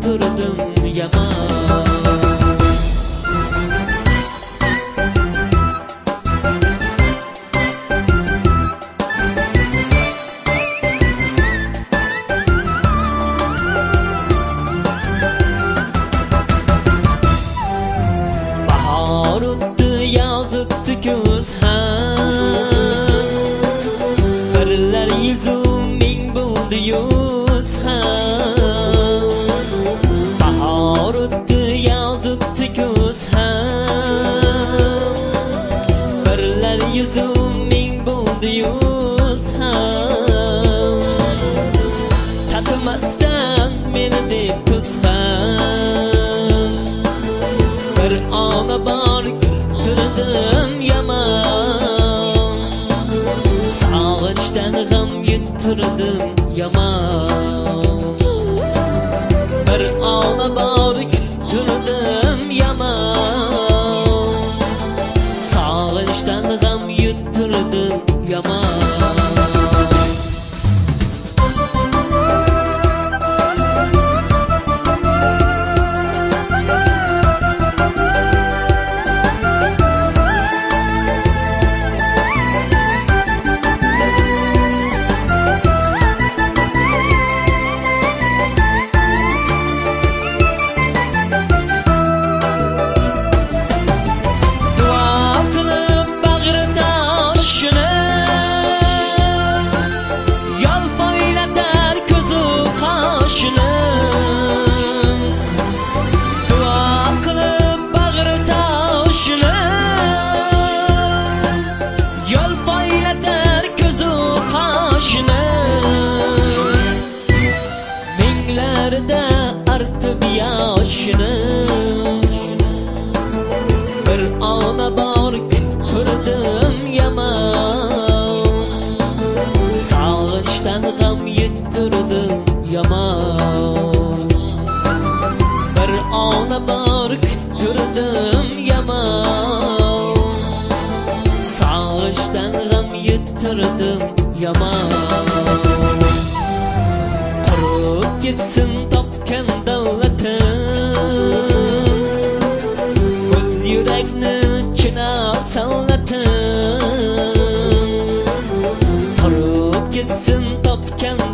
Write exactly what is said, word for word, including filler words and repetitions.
yuttirdim yomon. Bahor o'tdi, yoz o'tdi, kuz ham birlar yuzum ming bo'ldi yuz ham. Bahor o'tdi, yoz o'tdi, kuz ham birlar yuzum ming bo'ldi yuz ham. Tatimasdan meni deb tuz ham bir ona bor turdim yomon. Sog'inchdan g'am yuttirdim yomon. Bir ona bor turdim yomon. Sog'inchdan g'am yuttirdim yomon. Minglarda artib yoshini bir ona bor kuttirdim yomon. Sog'inchdan g'am yuttirdim yomon. Bir ona bor kuttirdim yomon. Sog'inchdan g'am yuttirdim yomon. Gitsin topgan davlatim, o'z yurakni china sallatim. Qurib gitsin topgan